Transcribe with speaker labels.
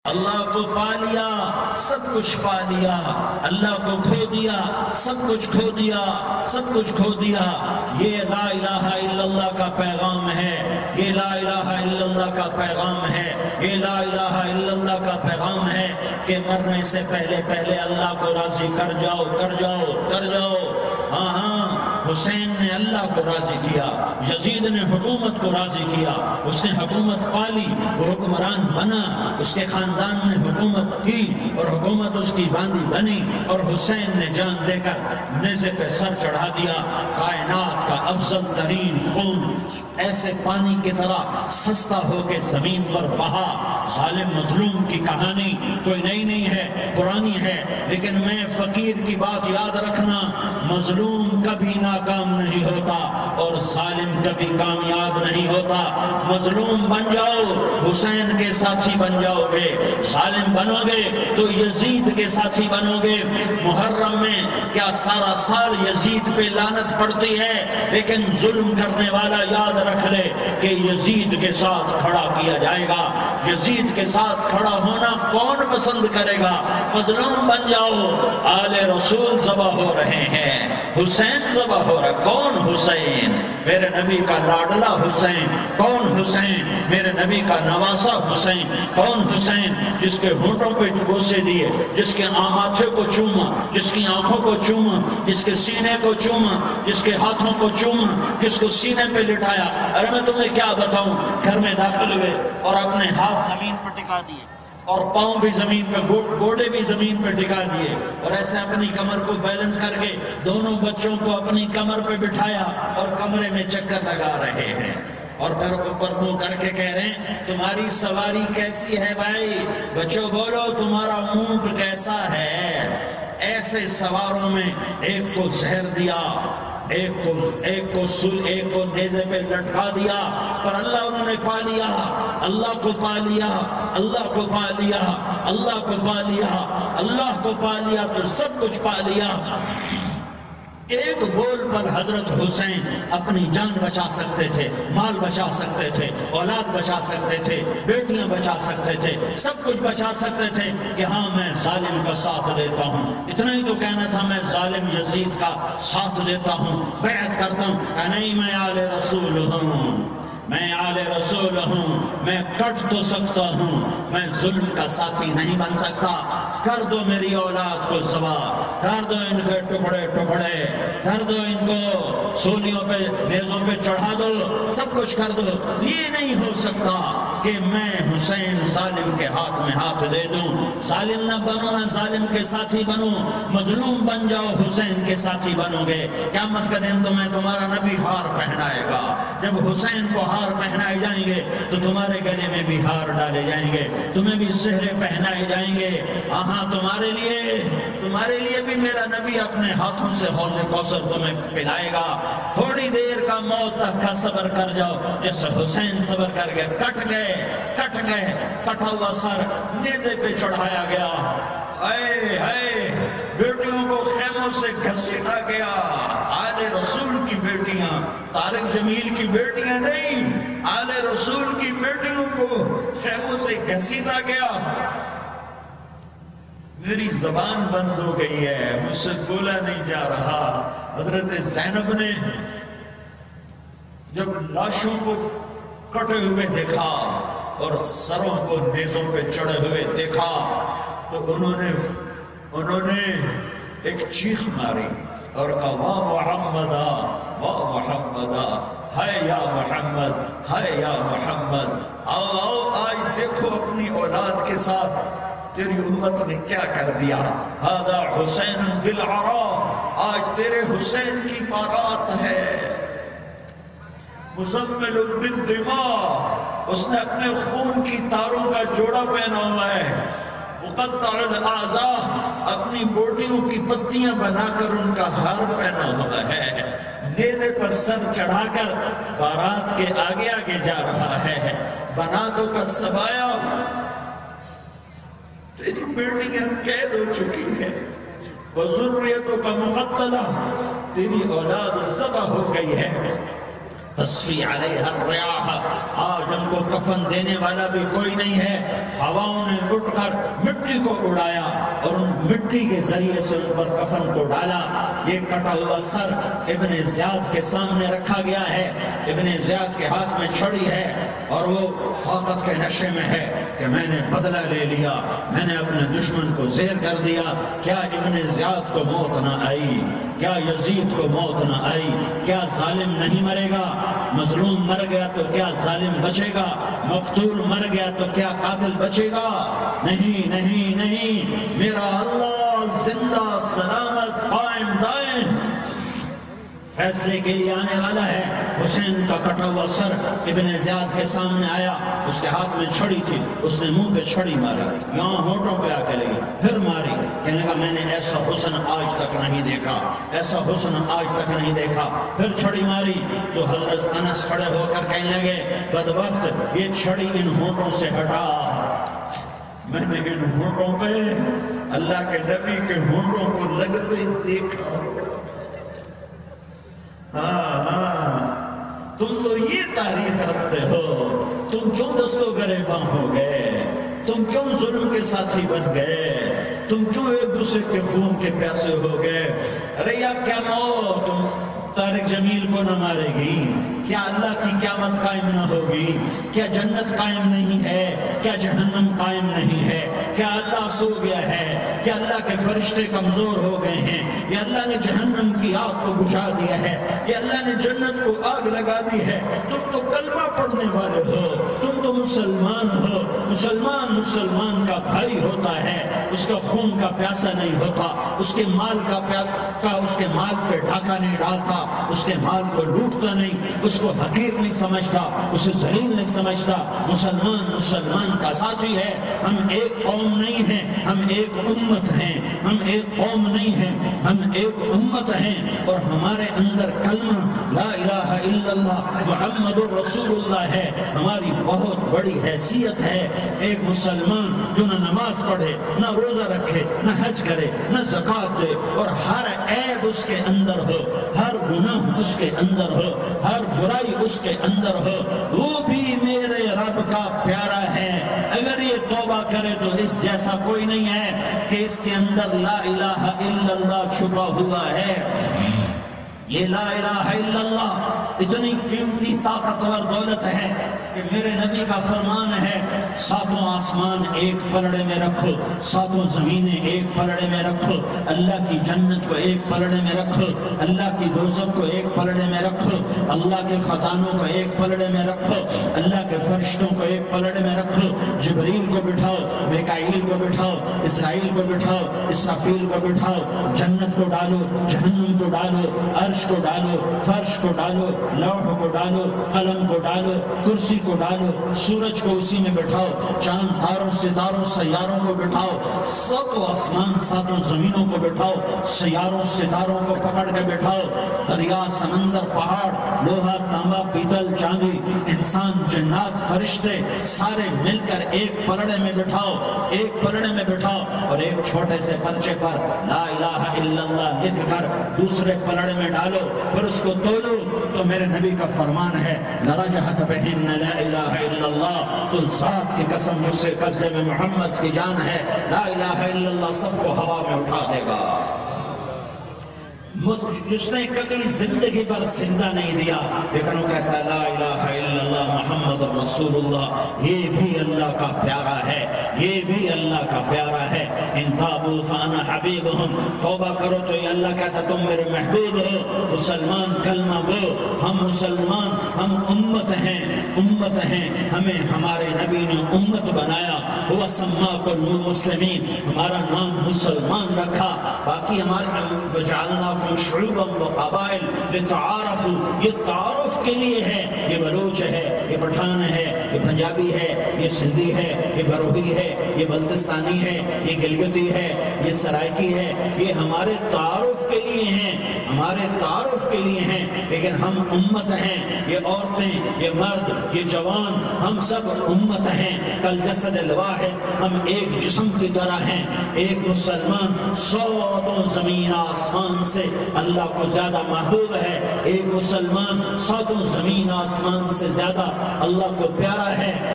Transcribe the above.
Speaker 1: اللہ کو پا لیا سب کچھ پا لیا، اللہ کو کھو دیا سب کچھ کھو دیا، سب کچھ کھو دیا۔ یہ لا الہ الا اللہ کا پیغام ہے، یہ لا الہ الا اللہ کا پیغام ہے، یہ لا الہ الا اللہ کا پیغام ہے کہ مرنے سے پہلے پہلے اللہ کو راضی کر جاؤ، کر جاؤ، کر جاؤ۔ ہاں ہاں، حسین نے اللہ کو راضی کیا، یزید نے حکومت کو راضی کیا، اس نے حکومت پالی، وہ حکمران بنا، اس کے خاندان نے حکومت کی اور حکومت اس کی باندھی بنی، اور حسین نے جان دے کر نیزے پہ سر چڑھا دیا۔ کائنات کا افضل ترین خون ایسے پانی کی طرح سستا ہو کے زمین پر بہا۔ ظالم مظلوم کی کہانی کوئی نئی نہیں ہے، پرانی ہے، لیکن میں فقیر کی بات یاد رکھنا، مظلوم کبھی ناکام نہیں ہوتا اور ظالم کبھی کامیاب نہیں ہوتا۔ مظلوم بن جاؤ حسین کے ساتھی بن جاؤ گے، ظالم بنو گے تو یزید کے ساتھی بنو گے۔ محرم میں کیا سارا سال یزید پہ لعنت پڑتی ہے، لیکن ظلم کرنے والا یاد رکھ لے کہ یزید کے ساتھ کھڑا کیا جائے گا۔ یزید کے ساتھ کھڑا ہونا کون پسند کرے گا؟ مظلوم بن جاؤ۔ آل رسول ذبح ہو رہے ہیں، حسین ذبح ہو رہا۔ کون حسین؟ میرے نبی کا لاڈلا حسین۔ کون حسین؟ میرے نبی کا نواسا حسین۔ کون حسین؟ جس کے ہونٹوں پہ بوسے دیے، جس کے ماتھے کو چوما، جس کی آنکھوں کو چوما، جس کے سینے کو چوما، جس کے ہاتھوں کو چوما، جس کو سینے پہ لٹایا۔ ارے میں تمہیں کیا بتاؤں، گھر میں داخل ہوئے اور اپنے ہاتھ زمین پر ٹکا دیے اور پاؤں بھی زمین پہ، گوڑے بھی زمین پہ ٹکا دیے، اور ایسے اپنی کمر کو بیلنس کر کے دونوں بچوں کو اپنی کمر پہ بٹھایا اور کمرے میں چکر لگا رہے ہیں، اور پھر اوپر منہ کر کے کہہ رہے ہیں تمہاری سواری کیسی ہے بھائی؟ بچوں بولو تمہارا اونٹ کیسا ہے؟ ایسے سواروں میں ایک کو زہر دیا، ایک کو نیزے پہ لٹکا دیا، پر اللہ انہوں نے پا لیا، اللہ کو پا لیا، اللہ کو پا لیا، اللہ کو پا لیا، اللہ کو پا لیا تو سب کچھ پا لیا۔ ایک بول پر حضرت حسین اپنی جان بچا سکتے تھے، مال بچا سکتے تھے، اولاد بچا سکتے تھے، بیٹیاں بچا سکتے تھے، سب کچھ بچا سکتے تھے کہ ہاں میں ظالم کا ساتھ دیتا ہوں۔ اتنا ہی تو کہنا تھا، میں ظالم یزید کا ساتھ دیتا ہوں، بیعت کرتا ہوں۔ نہیں، میں آل رسول ہوں، میں آل رسول ہوں، میں کٹ تو سکتا ہوں، میں ظلم کا ساتھی نہیں بن سکتا۔ کر دو میری اولاد کو ذبح، کر دو ان کے ٹکڑے ٹکڑے، کر دو ان کو سولیوں پہ، نیزوں پہ چڑھا دو، سب کچھ کر دو۔ یہ نہیں ہو سکتا کہ میں حسین ظالم کے ہاتھ میں ہاتھ دے دوں۔ ظالم نہ بنو، نہ ظالم کے ساتھی بنو، مظلوم بن جاؤ، حسین کے ساتھی بنو گے۔ قیامت کا دن تمہیں تمہارا نبی ہار پہنائے گا۔ جب حسین کو ہار پہنائے جائیں گے تو تمہارے گلے میں بھی ہار ڈالے جائیں گے، تمہیں بھی سہرے پہنائے جائیں گے۔ ہاں، تمہارے لیے بھی میرا نبی اپنے ہاتھوں سے حوض کوثر تمہیں پلائے گا۔ تھوڑی دیر کا موت تک کا صبر کر جاؤ، جیسے حسین صبر کر گئے۔ کٹ گئے، کٹا ہوا سر نیزے پہ چڑھایا گیا۔ اے اے، بیٹیوں کو خیموں سے گھسیٹا گیا۔ آل رسول کی بیٹیاں، طارق جمیل کی بیٹیاں نہیں، آل رسول کی بیٹیوں کو خیموں سے گھسیٹا گیا۔ میری زبان بند ہو گئی ہے، مجھ سے بولا نہیں جا رہا۔ حضرت زینب نے جب لاشوں کو کٹے ہوئے دیکھا اور سروں کو نیزوں پہ چڑھے ہوئے دیکھا تو انہوں نے ایک چیخ ماری اور کہا واہ محمدہ، واہ محمدہ، ہے یا محمد، ہے یا محمد۔ آؤ آج دیکھو اپنی اولاد کے ساتھ تیری امت نے کیا کر دیا۔ ہذا حسین بالعراء، آج تیرے حسین کی بارات ہے۔ مزمل بالدماء، اس نے اپنے خون کی تاروں کا جوڑا پہنا ہوا ہے۔ مقطع الاعضاء، اپنی بوٹیوں کی پتیاں بنا کر ان کا ہار پہنا ہوا ہے۔ نیزے پر سر چڑھا کر بارات کے آگے آگے جا رہا ہے۔ بناتوں کا سبایا، تیری بیٹیاں قید ہو چکی ہے، وذریتوں کا مقتلہ، تیری اولاد ذبح ہو گئی ہے۔ تصفی علیہ الریاح، آج ان کو کفن دینے والا بھی کوئی نہیں ہے، ہواؤں نے اٹھ کر مٹی کو اڑایا اور ان مٹی کے ذریعے سے ان پر کفن کو ڈالا۔ یہ کٹا ہوا سر ابن زیاد کے سامنے رکھا گیا ہے، ابن زیاد کے ہاتھ میں چھڑی ہے اور وہ طاقت کے نشے میں ہے کہ میں نے بدلہ لے لیا، میں نے اپنے دشمن کو زیر کر دیا۔ کیا ابن زیاد کو موت نہ آئی؟ کیا یزید کو موت نہ آئی؟ کیا ظالم نہیں مرے گا؟ مظلوم مر گیا تو کیا ظالم بچے گا؟ مقتول مر گیا تو کیا قاتل بچے گا؟ نہیں نہیں نہیں، میرا اللہ زندہ سلامت قائم دائم فیصلے کے لیے آنے والا ہے۔ حسین کا کٹا ہوا سر ابن زیاد کے سامنے آیا، اس کے ہاتھ میں چھڑی تھی، اس نے منہ پہ چھڑی ماری، یہاں ہونٹوں پہ آ کے لگی، پھر ماری، کہنے لگا میں نے ایسا حسن آج تک نہیں دیکھا، ایسا حسن آج تک نہیں دیکھا، پھر چھڑی ماری تو حضرت انس کھڑے ہو کر کہنے لگے بدبخت یہ چھڑی ان ہونٹوں سے ہٹا، میں نے ان ہونٹوں پہ اللہ کے نبی کے ہونٹوں کو لگتے دیکھا۔ تم تو یہ تعریف رکھتے ہو، تم کیوں دست و گریباں ہو گئے؟ تم کیوں ظلم کے ساتھی بن گئے؟ تم کیوں ایک دوسرے کے خون کے پیاسے ہو گئے؟ ارے یا کیا موت تم طارق جمیل کو نہ مارے گی؟ کیا اللہ کی قیامت قائم نہ ہوگی؟ کیا جنت قائم نہیں ہے؟ کیا جہنم قائم نہیں ہے؟ کیا اللہ سو گیا ہے؟ کیا اللہ کے فرشتے کمزور ہو گئے ہیں؟ یا اللہ نے جہنم کی آگ کو بجھا دیا ہے؟ یا اللہ نے جنت کو آگ لگا دی ہے؟ تم تو کلمہ پڑھنے والے ہو، تم تو مسلمان ہو۔ مسلمان کا بھائی ہوتا ہے، اس کا خون کا پیاسا نہیں ہوتا، اس کے مال اس کے مال پہ ڈاکہ نہیں ڈالتا، اس کے مال کو لوٹتا نہیں، اس کو حقیر نہیں سمجھتا، اسے ذلیل نہیں سمجھتا۔ مسلمان کا ساتھی ہے۔ ہم ایک قوم نہیں ہیں، ہم ایک امت ہیں، ہم ایک قوم نہیں ہیں، ہم ایک امت ہیں، اور ہمارے اندر کلمہ لا الہ الا اللہ محمد الرسول اللہ ہے، ہماری بہت بڑی حیثیت ہے۔ ایک مسلمان جو نہ نماز پڑھے، نہ روزہ رکھے، نہ حج کرے، نہ زکوٰۃ دے، اور ہر عیب اس کے اندر ہو، ہر گناہ اس کے اندر ہو، ہر برائی اس کے اندر ہو، وہ بھی میرے رب کا پیارا ہے۔ اگر یہ توبہ کرے تو اس جیسا کوئی نہیں ہے کہ اس کے اندر لا الہ الا اللہ چھپا ہوا ہے۔ یہ لا الہ الا اللہ اتنی قیمتی طاقتور دولت ہے کہ میرے نبی کا فرمان ہے ساتوں آسمان ایک پلڑے میں رکھو، ساتوں زمینیں ایک پلڑے میں رکھو، اللہ کی جنت کو ایک پلڑے میں رکھو، اللہ کی دوزخ کو ایک پلڑے میں رکھو، اللہ کے خزانوں کو ایک پلڑے میں رکھو، اللہ کے فرشتوں کو ایک پلڑے میں رکھو، جبریل کو بٹھاؤ، میکائیل کو بٹھاؤ، اسرائیل کو بٹھاؤ، اسرافیل کو بٹھاؤ، جنت کو ڈالو، جہنم کو ڈالو، عرش کو ڈالو، فرش کو ڈالو، لوح کو ڈالو، قلم کو ڈالو، کرسی کو ڈالو، سورج کو اسی میں بٹھاؤ، چاند تاروں ستاروں سیاروں کو بٹھاؤ، ساتوں آسمان ساتوں زمینوں کو بٹھاؤ، سیاروں ستاروں کو پکڑ کے بٹھاؤ، دریا سمندر پہاڑ لوہا تانبا پیتل چاندی انسان جنات فرشتے سارے مل کر ایک پلڑے میں بٹھاؤ، ایک پلڑے میں بٹھاؤ، اور ایک چھوٹے سے پرچے پر لا الہ الا اللہ لکھ کر دوسرے پلڑے میں ڈالو، پھر اس کو تولو تو میرے نبی کا فرمان ہے لرجحت بہن لا الہ الا اللہ، تو ذات کی قسم مجھ سے قبضے میں محمد کی جان ہے، لا الہ الا اللہ سب کو ہوا میں اٹھا دے گا۔ جس نے کبھی زندگی پر سجدہ نہیں دیا لیکن وہ کہتا ہے لا الہ الا اللہ محمد رسول اللہ، یہ بھی اللہ کا پیارا ہے، یہ بھی اللہ کا پیارا ہے۔ ان تابوا فانا حبیبہم، توبہ کرو تو یہ اللہ کہتا تم میرے محبوب ہو۔ مسلمان کلمہ گو، ہم مسلمان، ہم امت ہیں، امت ہیں، ہمیں ہمارے نبی نے امت بنایا، وہ سماکم المسلمین، ہمارا نام مسلمان رکھا، باقی ہمارے وجعلناکم شعوبا وقبائل لتعارفوا، یہ تعارف کے لیے ہے، یہ بلوچ ہے، یہ پٹھان ہے، یہ پنجابی ہے، یہ سندھی ہے، یہ بروہی ہے، یہ بلتستانی ہے، یہ گلگتی ہے، یہ سرائکی ہے، یہ ہمارے تعارف کے لیے ہیں، ہمارے تعارف کے لیے ہیں، لیکن ہم امت ہیں، یہ عورتیں، یہ مرد، یہ جوان، ہم سب امت ہیں، کل جسد الواحد، ہم ایک جسم کی طرح ہیں۔ ایک مسلمان ساتوں زمین آسمان سے اللہ کو زیادہ محبوب ہے، ایک مسلمان ساتوں زمین آسمان سے زیادہ اللہ کو پیارا ہے۔